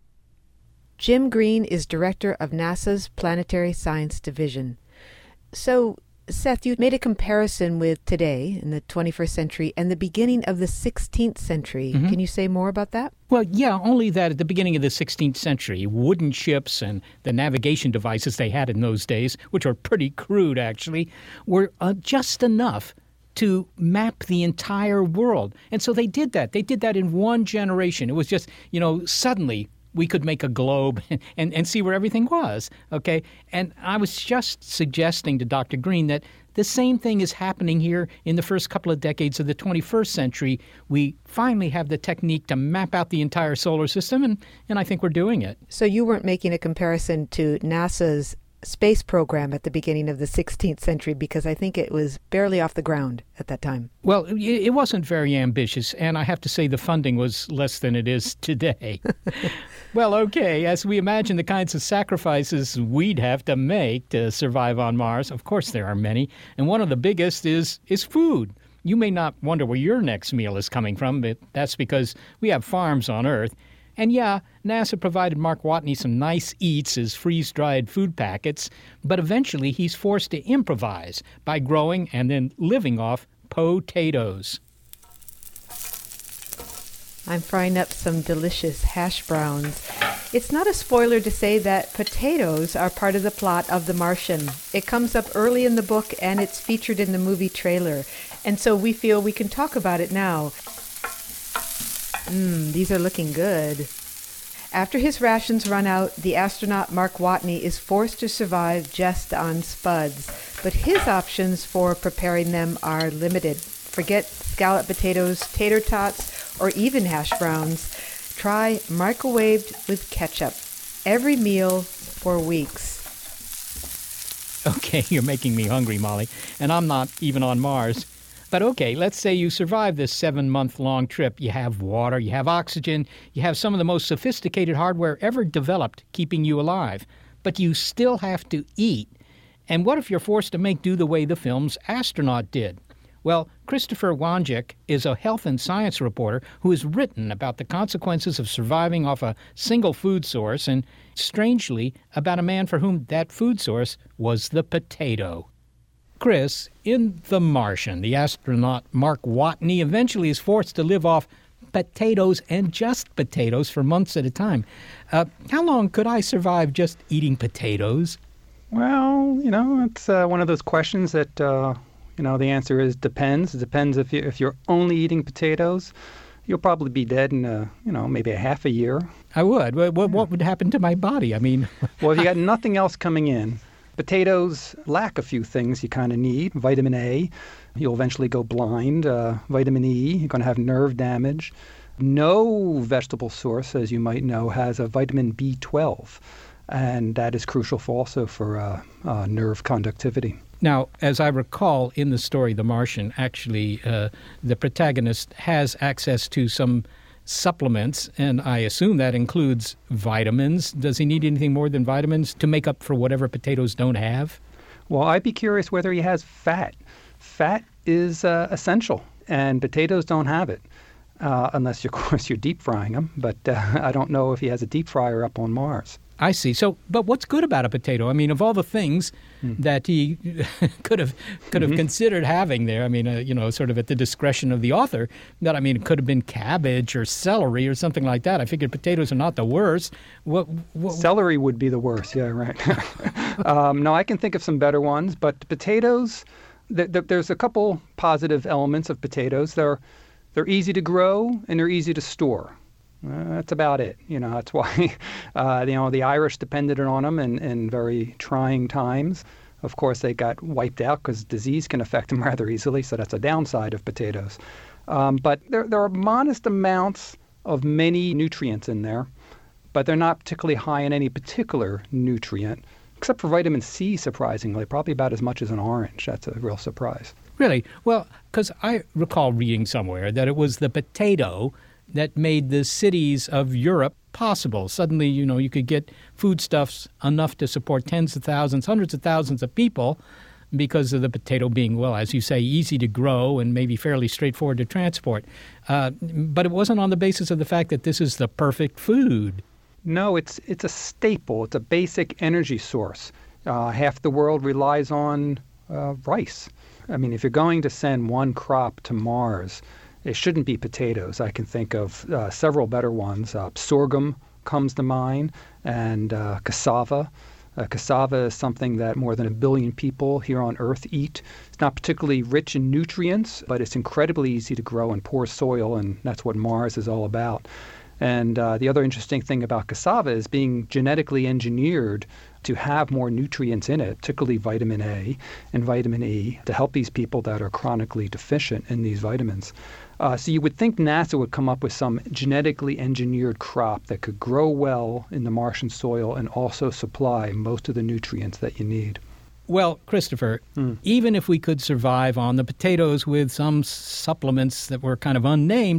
Jim Green is director of NASA's Planetary Science Division. So, Seth, you made a comparison with today in the twenty-first century and the beginning of the sixteenth century. Mm-hmm. Can you say more about that? Well, yeah, only that at the beginning of the sixteenth century, wooden ships and the navigation devices they had in those days, which were pretty crude actually, were uh, just enough to map the entire world. And so they did that. They did that in one generation. It was just, you know, suddenly we could make a globe and, and see where everything was, okay? And I was just suggesting to Doctor Green that the same thing is happening here in the first couple of decades of the twenty-first century. We finally have the technique to map out the entire solar system, and, and I think we're doing it. So you weren't making a comparison to NASA's space program at the beginning of the sixteenth century, because I think it was barely off the ground at that time. Well, it wasn't very ambitious, and I have to say the funding was less than it is today. Well, okay, as we imagine the kinds of sacrifices we'd have to make to survive on Mars, of course there are many, and one of the biggest is is food. You may not wonder where your next meal is coming from, but that's because we have farms on Earth. And yeah, NASA provided Mark Watney some nice eats as freeze-dried food packets, but eventually he's forced to improvise by growing and then living off potatoes. I'm frying up some delicious hash browns. It's not a spoiler to say that potatoes are part of the plot of The Martian. It comes up early in the book and it's featured in the movie trailer. And so we feel we can talk about it now. Mmm, these are looking good. After his rations run out, the astronaut Mark Watney is forced to survive just on spuds. But his options for preparing them are limited. Forget scalloped potatoes, tater tots, or even hash browns. Try microwaved with ketchup. Every meal for weeks. Okay, you're making me hungry, Molly, and I'm not even on Mars. But okay, let's say you survive this seven-month-long trip. You have water, you have oxygen, you have some of the most sophisticated hardware ever developed keeping you alive. But you still have to eat. And what if you're forced to make do the way the film's astronaut did? Well, Christopher Wanjic is a health and science reporter who has written about the consequences of surviving off a single food source and, strangely, about a man for whom that food source was the potato. Chris, in The Martian, the astronaut Mark Watney eventually is forced to live off potatoes and just potatoes for months at a time. Uh, how long could I survive just eating potatoes? Well, you know, it's uh, one of those questions that... Uh... You know, the answer is depends. It depends if, you, if you're only eating potatoes. You'll probably be dead in, a, you know, maybe a half a year. I would. What, what, what would happen to my body? I mean... Well, if you got nothing else coming in, potatoes lack a few things you kind of need. Vitamin A, you'll eventually go blind. Uh, vitamin E, you're going to have nerve damage. No vegetable source, as you might know, has a vitamin B twelve. And that is crucial for also for uh, uh, nerve conductivity. Now, as I recall in the story, The Martian, actually, uh, the protagonist has access to some supplements, and I assume that includes vitamins. Does he need anything more than vitamins to make up for whatever potatoes don't have? Well, I'd be curious whether he has fat. Fat is uh, essential, and potatoes don't have it, uh, unless, of course, you're deep frying them. But uh, I don't know if he has a deep fryer up on Mars. I see. So, but what's good about a potato? I mean, of all the things mm. that he could have could have mm-hmm. considered having there, I mean, uh, you know, sort of at the discretion of the author, that, I mean, it could have been cabbage or celery or something like that. I figured potatoes are not the worst. What, what Celery would be the worst. Yeah, right. um, no, I can think of some better ones, but potatoes, th- th- there's a couple positive elements of potatoes. They're they're easy to grow and they're easy to store. Uh, that's about it. You know, that's why, uh, you know, the Irish depended on them in, in very trying times. Of course, they got wiped out because disease can affect them rather easily, so that's a downside of potatoes. Um, but there, there are modest amounts of many nutrients in there, but they're not particularly high in any particular nutrient, except for vitamin C, surprisingly, probably about as much as an orange. That's a real surprise. Really? Well, because I recall reading somewhere that it was the potato that made the cities of Europe possible. Suddenly, you know, you could get foodstuffs enough to support tens of thousands, hundreds of thousands of people because of the potato being, well, as you say, easy to grow and maybe fairly straightforward to transport. Uh, but it wasn't on the basis of the fact that this is the perfect food. No, it's it's a staple. It's a basic energy source. Uh, half the world relies on uh, rice. I mean, if you're going to send one crop to Mars, it shouldn't be potatoes. I can think of uh, several better ones. Uh, sorghum comes to mind, and uh, cassava. Uh, cassava is something that more than a billion people here on Earth eat. It's not particularly rich in nutrients, but it's incredibly easy to grow in poor soil, and that's what Mars is all about. And uh, the other interesting thing about cassava is being genetically engineered to have more nutrients in it, particularly vitamin A and vitamin E, to help these people that are chronically deficient in these vitamins. Uh, so you would think NASA would come up with some genetically engineered crop that could grow well in the Martian soil and also supply most of the nutrients that you need. Well, Christopher, mm. even if we could survive on the potatoes with some supplements that were kind of unnamed,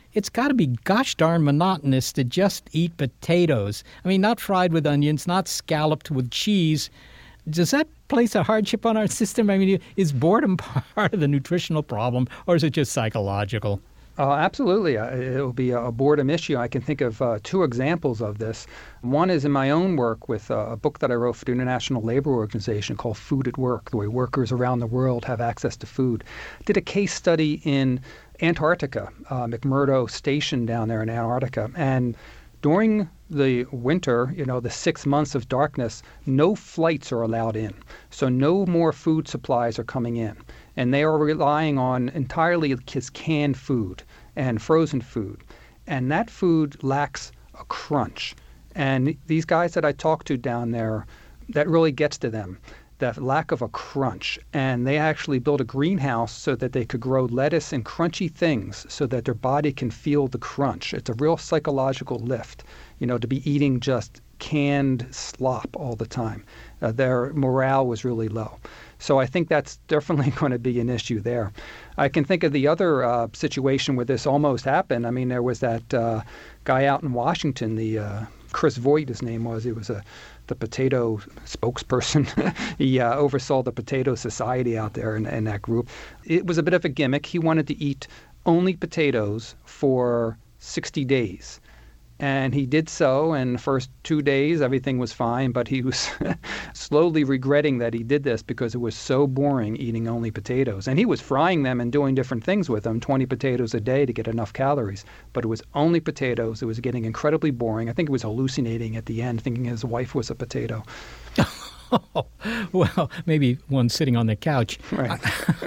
it's got to be gosh darn monotonous to just eat potatoes. I mean, not fried with onions, not scalloped with cheese. Does that place a hardship on our system? I mean, is boredom part of the nutritional problem, or is it just psychological? Uh, absolutely. Uh, it'll be a boredom issue. I can think of uh, two examples of this. One is in my own work with uh, a book that I wrote for the International Labor Organization called Food at Work, the way workers around the world have access to food. I did a case study in Antarctica, uh, McMurdo Station down there in Antarctica. And during the winter, you know, the six months of darkness, no flights are allowed in. So no more food supplies are coming in. And they are relying on entirely his canned food and frozen food. And that food lacks a crunch. And these guys that I talked to down there, that really gets to them, that lack of a crunch. And they actually built a greenhouse so that they could grow lettuce and crunchy things so that their body can feel the crunch. It's a real psychological lift, you know, to be eating just canned slop all the time. Uh, their morale was really low. So I think that's definitely going to be an issue there. I can think of the other uh, situation where this almost happened. I mean, there was that uh, guy out in Washington, the uh, Chris Voigt, his name was. He was a the potato spokesperson. He uh, oversaw the Potato Society out there in, in that group. It was a bit of a gimmick. He wanted to eat only potatoes for sixty days. And he did so, and the first two days, everything was fine, but he was slowly regretting that he did this because it was so boring eating only potatoes. And he was frying them and doing different things with them, twenty potatoes a day to get enough calories. But it was only potatoes. It was getting incredibly boring. I think he was hallucinating at the end, thinking his wife was a potato. Oh, well, maybe one sitting on the couch. Right.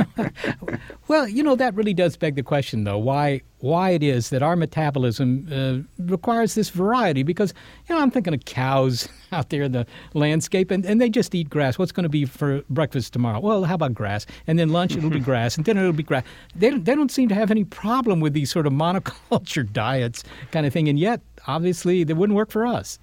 Well, you know, that really does beg the question, though, why why it is that our metabolism uh, requires this variety. Because, you know, I'm thinking of cows out there in the landscape, and, and they just eat grass. What's going to be for breakfast tomorrow? Well, how about grass? And then lunch, it'll be grass, and dinner, it'll be grass. They don't, they don't seem to have any problem with these sort of monoculture diets kind of thing, and yet, obviously, they wouldn't work for us.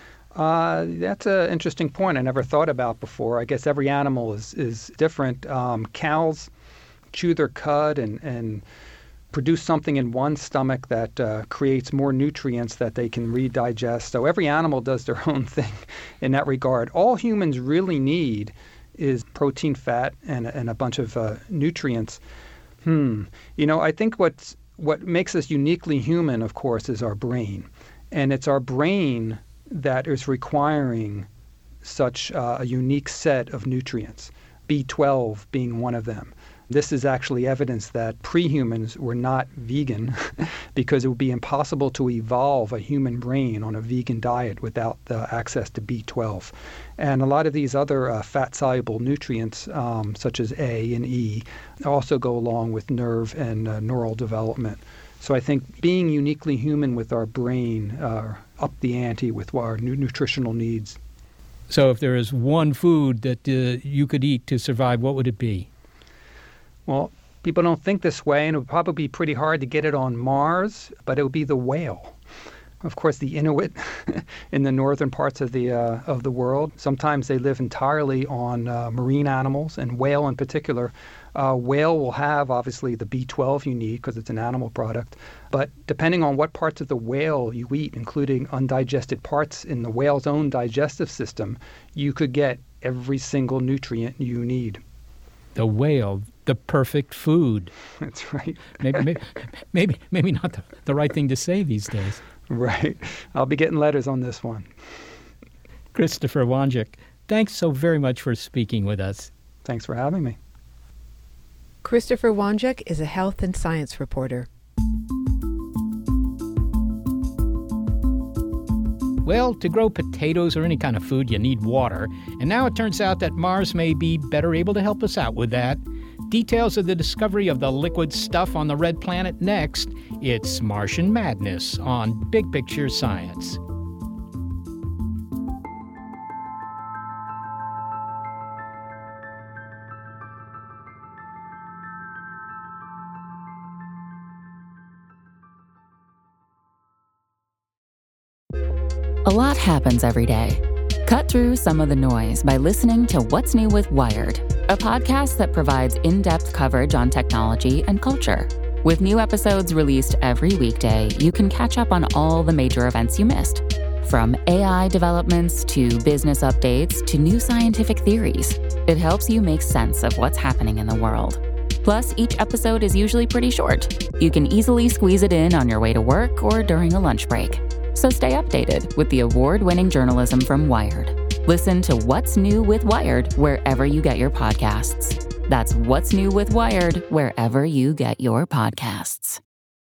Uh, that's an interesting point I never thought about before. I guess every animal is, is different. Um, cows chew their cud and, and produce something in one stomach that uh, creates more nutrients that they can redigest. So every animal does their own thing in that regard. All humans really need is protein, fat, and, and a bunch of uh, nutrients. Hmm. You know, I think what's, what makes us uniquely human, of course, is our brain. And it's our brain that is requiring such uh, a unique set of nutrients, B twelve being one of them. This is actually evidence that pre-humans were not vegan because it would be impossible to evolve a human brain on a vegan diet without the access to B twelve. And a lot of these other uh, fat-soluble nutrients, um, such as A and E, also go along with nerve and uh, neural development. So I think being uniquely human with our brain uh, up the ante with our new nutritional needs. So if there is one food that uh, you could eat to survive, what would it be? Well, people don't think this way, and it would probably be pretty hard to get it on Mars, but it would be the whale. Of course, the Inuit in the northern parts of the uh, of the world, sometimes they live entirely on uh, marine animals, and whale in particular. Uh, whale will have, obviously, the B twelve you need because it's an animal product. But depending on what parts of the whale you eat, including undigested parts in the whale's own digestive system, you could get every single nutrient you need. The whale, the perfect food. That's right. maybe, maybe, maybe, maybe not the, the right thing to say these days. Right. I'll be getting letters on this one. Christopher Wanjic, thanks so very much for speaking with us. Thanks for having me. Christopher Wanjic is a health and science reporter. Well, to grow potatoes or any kind of food, you need water. And now it turns out that Mars may be better able to help us out with that. Details of the discovery of the liquid stuff on the red planet next. It's Martian Madness on Big Picture Science. A lot happens every day. Cut through some of the noise by listening to What's New with Wired, a podcast that provides in-depth coverage on technology and culture. With new episodes released every weekday, you can catch up on all the major events you missed. From A I developments to business updates to new scientific theories, it helps you make sense of what's happening in the world. Plus, each episode is usually pretty short. You can easily squeeze it in on your way to work or during a lunch break. So stay updated with the award-winning journalism from Wired. Listen to What's New with Wired wherever you get your podcasts. That's What's New with Wired wherever you get your podcasts.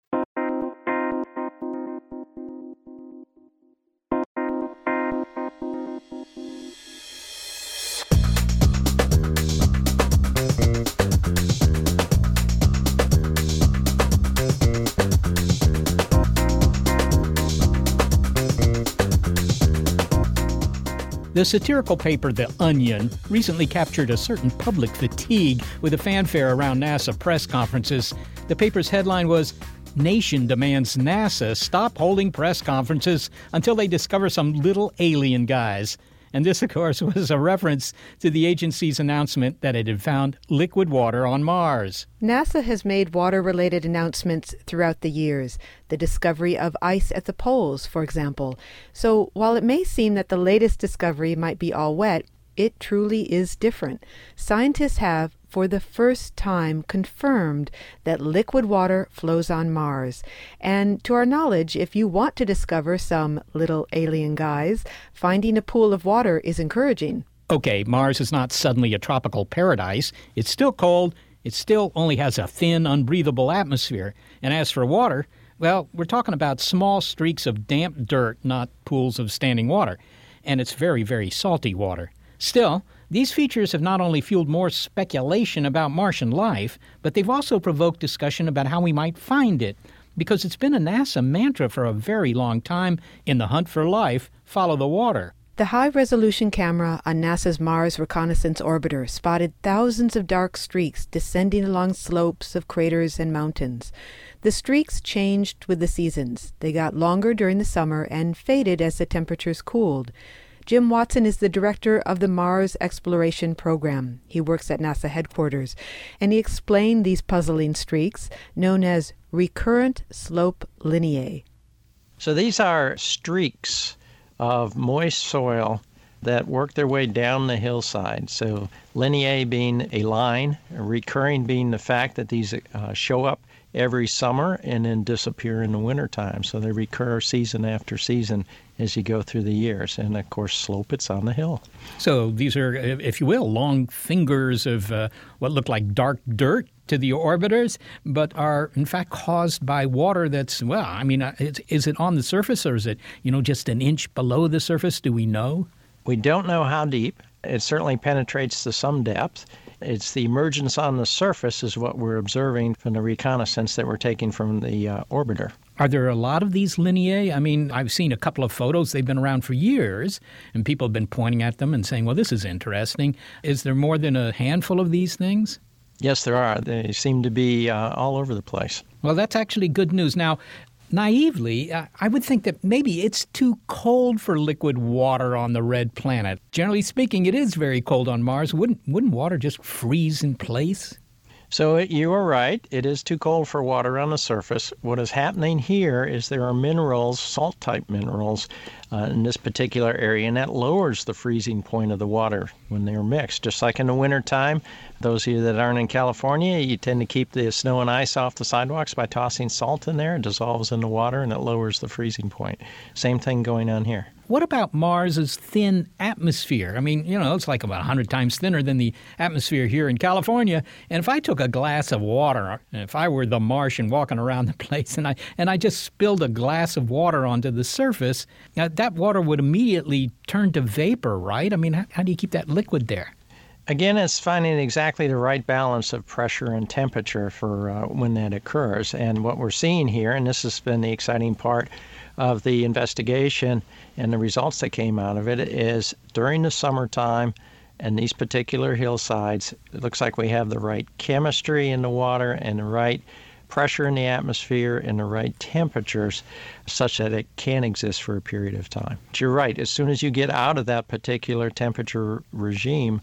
The satirical paper The Onion recently captured a certain public fatigue with a fanfare around NASA press conferences. The paper's headline was, "Nation demands NASA stop holding press conferences until they discover some little alien guys." And this, of course, was a reference to the agency's announcement that it had found liquid water on Mars. NASA has made water-related announcements throughout the years, the discovery of ice at the poles, for example. So while it may seem that the latest discovery might be all wet, it truly is different. Scientists have, for the first time, confirmed that liquid water flows on Mars. And to our knowledge, if you want to discover some little alien guys, finding a pool of water is encouraging. Okay, Mars is not suddenly a tropical paradise. It's still cold. It still only has a thin, unbreathable atmosphere. And as for water, well, we're talking about small streaks of damp dirt, not pools of standing water. And it's very, very salty water. Still, these features have not only fueled more speculation about Martian life, but they've also provoked discussion about how we might find it. Because it's been a NASA mantra for a very long time, in the hunt for life, follow the water. The high-resolution camera on NASA's Mars Reconnaissance Orbiter spotted thousands of dark streaks descending along slopes of craters and mountains. The streaks changed with the seasons. They got longer during the summer and faded as the temperatures cooled. Jim Watson is the director of the Mars Exploration Program. He works at NASA headquarters, and he explained these puzzling streaks, known as recurrent slope lineae. So these are streaks of moist soil that work their way down the hillside. So lineae being a line, recurring being the fact that these uh, show up every summer and then disappear in the wintertime. So they recur season after season as you go through the years. And, of course, slope, it's on the hill. So these are, if you will, long fingers of uh, what look like dark dirt to the orbiters, but are, in fact, caused by water that's, well, I mean, is, is it on the surface or is it, you know, just an inch below the surface? Do we know? We don't know how deep. It certainly penetrates to some depth. It's the emergence on the surface is what we're observing from the reconnaissance that we're taking from the uh, orbiter. Are there a lot of these lineae? I mean, I've seen a couple of photos. They've been around for years, and people have been pointing at them and saying, well, this is interesting. Is there more than a handful of these things? Yes, there are. They seem to be uh, all over the place. Well, that's actually good news. Now, naively, uh, I would think that maybe it's too cold for liquid water on the red planet. Generally speaking, it is very cold on Mars. Wouldn't wouldn't water just freeze in place? So it, you are right. It is too cold for water on the surface. What is happening here is there are minerals, salt-type minerals, uh, in this particular area, and that lowers the freezing point of the water when they're mixed. Just like in the wintertime, those of you that aren't in California, you tend to keep the snow and ice off the sidewalks by tossing salt in there. It dissolves in the water, and it lowers the freezing point. Same thing going on here. What about Mars's thin atmosphere? I mean, you know, it's like about one hundred times thinner than the atmosphere here in California. And if I took a glass of water, if I were the Martian walking around the place and I and I just spilled a glass of water onto the surface, uh, that water would immediately turn to vapor, right? I mean, how, how do you keep that liquid there? Again, it's finding exactly the right balance of pressure and temperature for uh, when that occurs. And what we're seeing here, and this has been the exciting part of the investigation and the results that came out of it, is during the summertime and these particular hillsides, it looks like we have the right chemistry in the water and the right pressure in the atmosphere and the right temperatures such that it can exist for a period of time. But you're right, as soon as you get out of that particular temperature regime,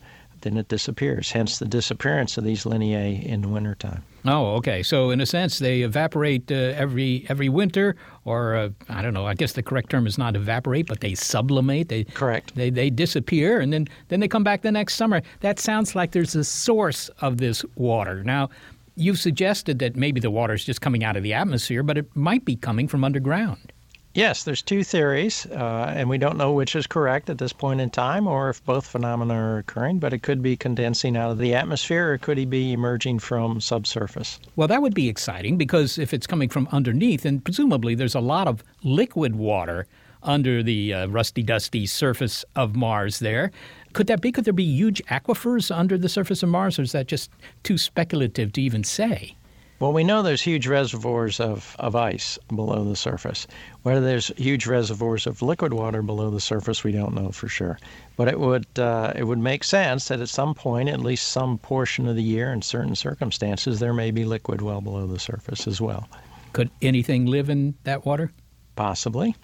then it disappears, hence the disappearance of these lineae in the wintertime. Oh, okay. So in a sense, they evaporate uh, every every winter, or uh, I don't know. I guess the correct term is not evaporate, but they sublimate. They correct. They they disappear, and then then they come back the next summer. That sounds like there's a source of this water. Now, you've suggested that maybe the water is just coming out of the atmosphere, but it might be coming from underground. Yes, there's two theories, uh, and we don't know which is correct at this point in time, or if both phenomena are occurring, but it could be condensing out of the atmosphere, or it could be emerging from subsurface. Well, that would be exciting, because if it's coming from underneath, and presumably there's a lot of liquid water under the uh, rusty-dusty surface of Mars there. Could that be? Could there be huge aquifers under the surface of Mars, or is that just too speculative to even say? Well, we know there's huge reservoirs of, of ice below the surface. Whether there's huge reservoirs of liquid water below the surface, we don't know for sure. But it would uh, it would make sense that at some point, at least some portion of the year in certain circumstances, there may be liquid well below the surface as well. Could anything live in that water? Possibly.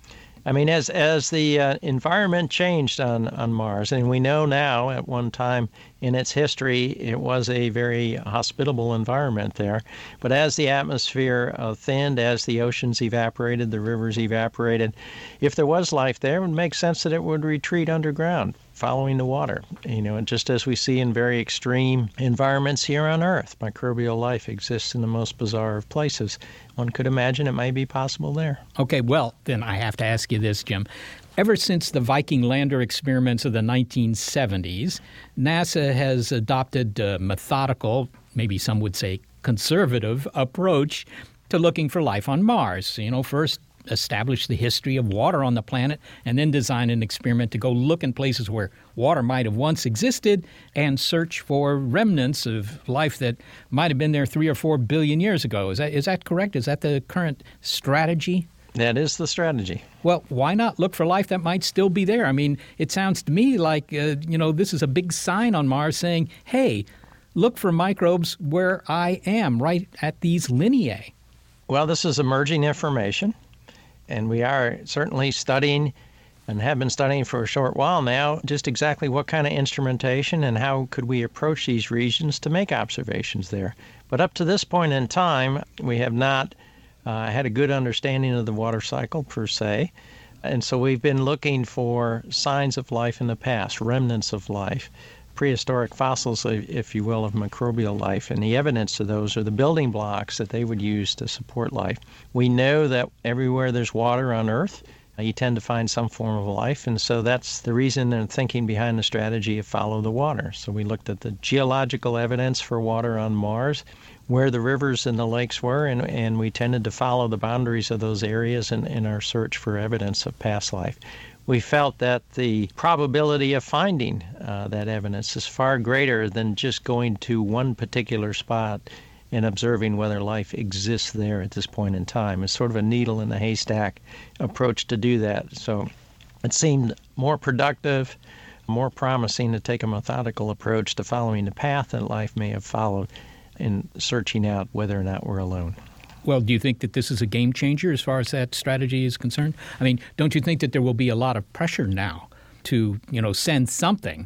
I mean, as as the uh, environment changed on, on Mars, and we know now at one time in its history it was a very hospitable environment there, but as the atmosphere uh, thinned, as the oceans evaporated, the rivers evaporated, if there was life there, it would make sense that it would retreat underground, following the water. You know, just as we see in very extreme environments here on Earth, microbial life exists in the most bizarre of places. One could imagine it might be possible there. Okay, well, then I have to ask you this, Jim. Ever since the Viking lander experiments of the nineteen seventies, NASA has adopted a methodical, maybe some would say conservative, approach to looking for life on Mars. You know, first establish the history of water on the planet, and then design an experiment to go look in places where water might have once existed and search for remnants of life that might have been there three or four billion years ago. Is that is that correct? Is that the current strategy? That is the strategy. Well, why not look for life that might still be there? I mean, it sounds to me like, uh, you know, this is a big sign on Mars saying, hey, look for microbes where I am, right at these lineae. Well, this is emerging information. And we are certainly studying and have been studying for a short while now just exactly what kind of instrumentation and how could we approach these regions to make observations there. But up to this point in time, we have not uh, had a good understanding of the water cycle per se. And so we've been looking for signs of life in the past, remnants of life, prehistoric fossils, if you will, of microbial life. And the evidence of those are the building blocks that they would use to support life. We know that everywhere there's water on Earth, you tend to find some form of life. And so that's the reason and thinking behind the strategy of follow the water. So we looked at the geological evidence for water on Mars, where the rivers and the lakes were, and, and we tended to follow the boundaries of those areas in, in our search for evidence of past life. We felt that the probability of finding uh, that evidence is far greater than just going to one particular spot and observing whether life exists there at this point in time. It's sort of a needle in the haystack approach to do that. So it seemed more productive, more promising to take a methodical approach to following the path that life may have followed in searching out whether or not we're alone. Well, do you think that this is a game changer as far as that strategy is concerned? I mean, don't you think that there will be a lot of pressure now to, you know, send something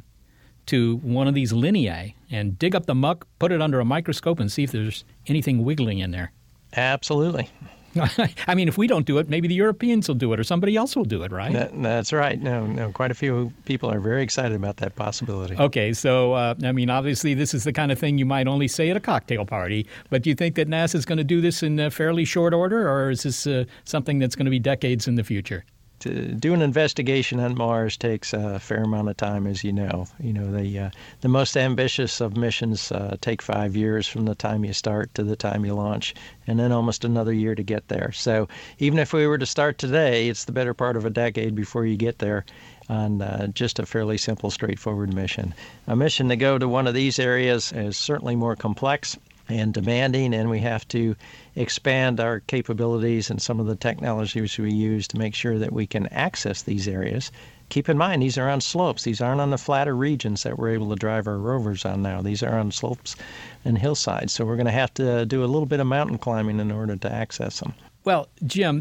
to one of these lineae and dig up the muck, put it under a microscope, and see if there's anything wiggling in there? Absolutely. I mean, if we don't do it, maybe the Europeans will do it, or somebody else will do it, right? That, that's right. No, no, quite a few people are very excited about that possibility. Okay, so, uh, I mean, obviously this is the kind of thing you might only say at a cocktail party, but do you think that NASA's going to do this in a fairly short order, or is this uh, something that's going to be decades in the future? To do an investigation on Mars takes a fair amount of time, as you know. You know, the uh, the most ambitious of missions uh, take five years from the time you start to the time you launch, and then almost another year to get there. So even if we were to start today, it's the better part of a decade before you get there on uh, just a fairly simple, straightforward mission. A mission to go to one of these areas is certainly more complex and demanding, and we have to expand our capabilities and some of the technologies we use to make sure that we can access these areas. Keep in mind, these are on slopes. These aren't on the flatter regions that we're able to drive our rovers on now. These are on slopes and hillsides, so we're going to have to do a little bit of mountain climbing in order to access them. Well, Jim,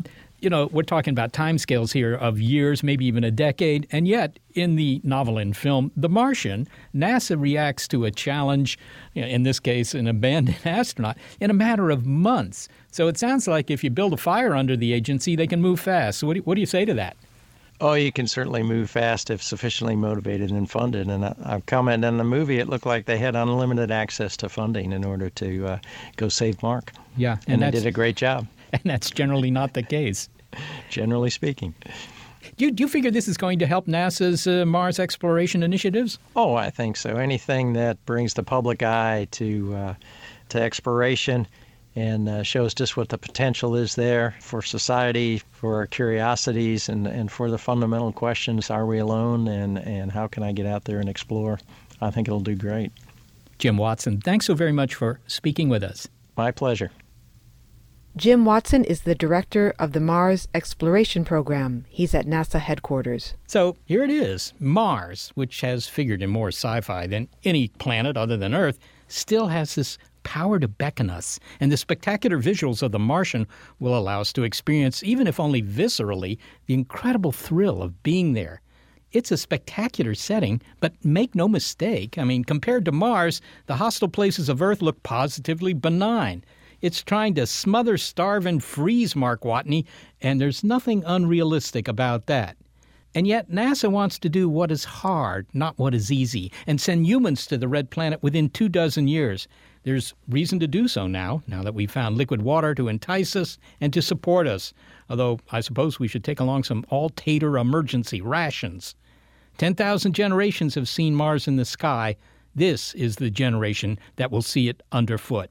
You know, we're talking about timescales here of years, maybe even a decade, and yet in the novel and film The Martian, NASA reacts to a challenge, in this case an abandoned astronaut, in a matter of months. So it sounds like if you build a fire under the agency, they can move fast. So what do you, what do you say to that? Oh, you can certainly move fast if sufficiently motivated and funded. And I, I've commented in the movie, it looked like they had unlimited access to funding in order to uh, go save Mark. Yeah. And, and they did a great job. And that's generally not the case. Generally speaking. Do you, do you figure this is going to help NASA's uh, Mars exploration initiatives? Oh, I think so. Anything that brings the public eye to uh, to exploration and uh, shows just what the potential is there for society, for our curiosities, and, and for the fundamental questions, are we alone, and, and how can I get out there and explore? I think it'll do great. Jim Watson, thanks so very much for speaking with us. My pleasure. Jim Watson is the director of the Mars Exploration Program. He's at NASA headquarters. So here it is. Mars, which has figured in more sci-fi than any planet other than Earth, still has this power to beckon us. And the spectacular visuals of The Martian will allow us to experience, even if only viscerally, the incredible thrill of being there. It's a spectacular setting, but make no mistake, I mean, compared to Mars, the hostile places of Earth look positively benign. It's trying to smother, starve, and freeze Mark Watney, and there's nothing unrealistic about that. And yet NASA wants to do what is hard, not what is easy, and send humans to the red planet within two dozen years. There's reason to do so now, now that we've found liquid water to entice us and to support us, although I suppose we should take along some all-tater emergency rations. ten thousand generations have seen Mars in the sky. This is the generation that will see it underfoot.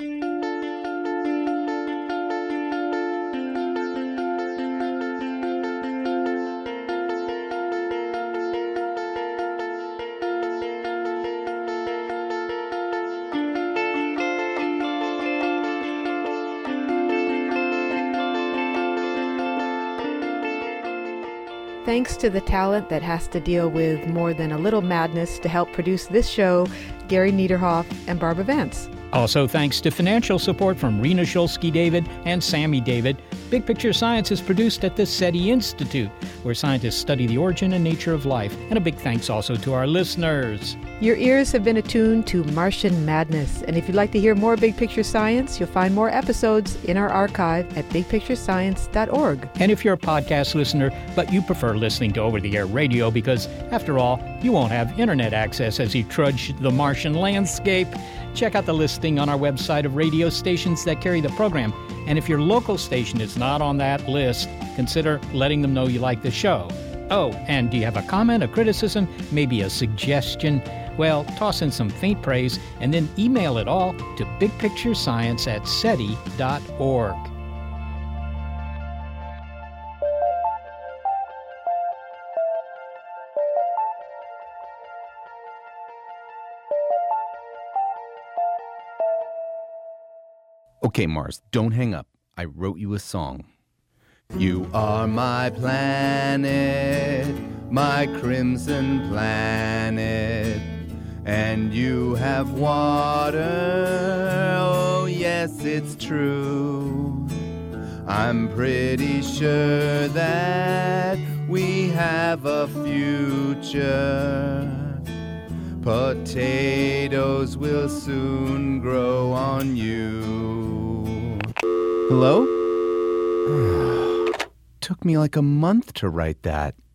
Thanks to the talent that has to deal with more than a little madness to help produce this show, Gary Niederhoff and Barbara Vance. Also thanks to financial support from Rena Shulsky-David and Sammy David. Big Picture Science is produced at the SETI Institute, where scientists study the origin and nature of life. And a big thanks also to our listeners. Your ears have been attuned to Martian Madness. And if you'd like to hear more Big Picture Science, you'll find more episodes in our archive at big picture science dot org. And if you're a podcast listener, but you prefer listening to over-the-air radio because, after all, you won't have internet access as you trudge the Martian landscape, check out the listing on our website of radio stations that carry the program. And if your local station is not on that list, consider letting them know you like the show. Oh, and do you have a comment, a criticism, maybe a suggestion? Well, toss in some faint praise and then email it all to bigpicturescience at seti dot org. Okay, Mars, don't hang up. I wrote you a song. You are my planet, my crimson planet, and you have water, oh yes, it's true. I'm pretty sure that we have a future. Potatoes will soon grow on you. Hello? Took me like a month to write that.